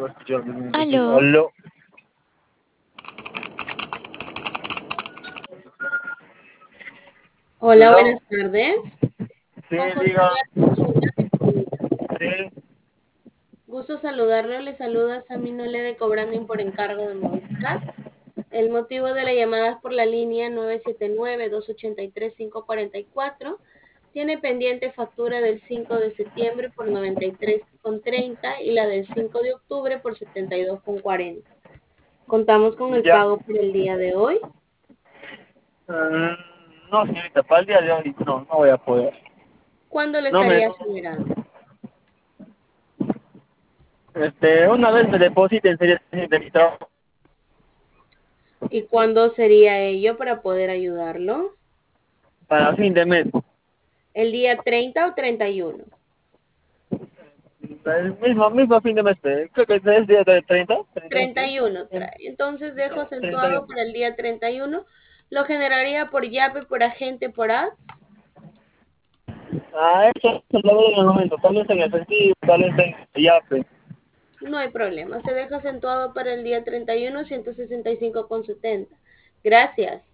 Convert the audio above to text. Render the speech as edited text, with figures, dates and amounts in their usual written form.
Aló, Aló. Hola, Aló. buenas tardes. Sí, Con José diga. Eduardo Zuna, de Clínica. Sí. Gusto saludarlo. Le saluda Sammy Nole de Cobrando por encargo de Movistar. El motivo de la llamada es por la línea 979-283-544. Tiene pendiente factura del 5 de septiembre por 93,30 y la del 5 de octubre por 72,40. Contamos con el Ya. pago por el día de hoy. Mm, no, señorita, para el día de hoy no voy a poder. ¿Cuándo le No me. estaría generando? Una vez me depositen sería de mi trabajo ¿Y cuándo sería ello para poder ayudarlo? para fin de mes. ¿El día 30 o 31? El mismo fin de mes. Creo que es día de 30. 31 31, sí. trae. Entonces dejo acentuado 31. para el día 31. Lo generaría por Yape, por agente, por ads. Eso se lo doy en el momento. Tal vez en efectivo, tal vez en Yape. No hay problema. Se deja acentuado para el día 31, 165,70. Gracias.